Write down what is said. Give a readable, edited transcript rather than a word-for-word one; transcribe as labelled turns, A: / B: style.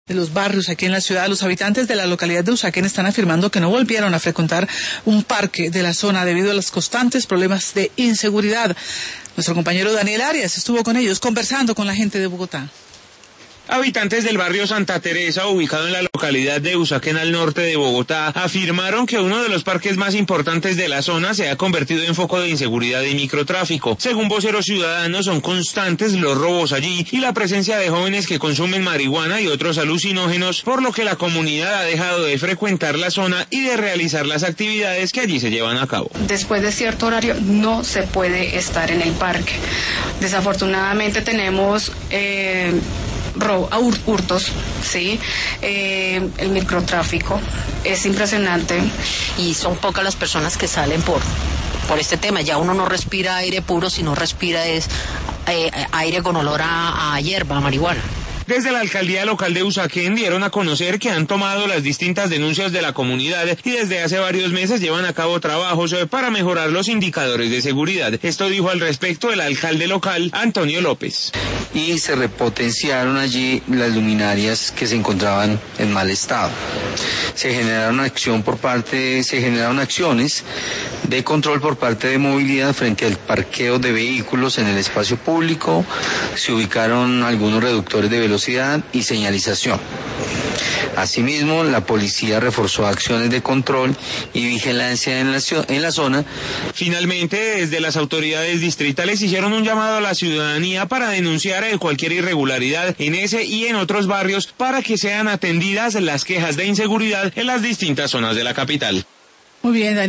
A: De los barrios aquí en la ciudad, los habitantes de la localidad de Usaquén están afirmando que no volvieron a frecuentar un parque de la zona debido a los constantes problemas de inseguridad. Nuestro compañero Daniel Arias estuvo con ellos conversando con la gente de Bogotá.
B: Habitantes del barrio Santa Teresa, ubicado en la localidad de Usaquén al norte de Bogotá, afirmaron que uno de los parques más importantes de la zona se ha convertido en foco de inseguridad y microtráfico. Según voceros ciudadanos, son constantes los robos allí y la presencia de jóvenes que consumen marihuana y otros alucinógenos, por lo que la comunidad ha dejado de frecuentar la zona y de realizar las actividades que allí se llevan a cabo.
C: Después de cierto horario no se puede estar en el parque. Desafortunadamente tenemos hurtos, ¿sí? El microtráfico es impresionante.
D: Y son pocas las personas que salen por este tema. Ya uno no respira aire puro, sino respira aire con olor a hierba, a marihuana.
B: Desde la alcaldía local de Usaquén dieron a conocer que han tomado las distintas denuncias de la comunidad y desde hace varios meses llevan a cabo trabajos para mejorar los indicadores de seguridad. Esto dijo al respecto el alcalde local, Antonio López.
E: Y se repotenciaron allí las luminarias que se encontraban en mal estado. Se generaron acciones de control por parte de movilidad frente al parqueo de vehículos en el espacio público. Se ubicaron algunos reductores de velocidad y señalización. Asimismo, la policía reforzó acciones de control y vigilancia en la zona.
B: Finalmente, desde las autoridades distritales hicieron un llamado a la ciudadanía para denunciar cualquier irregularidad en ese y en otros barrios para que sean atendidas las quejas de inseguridad en las distintas zonas de la capital.
A: Muy bien, Daniel.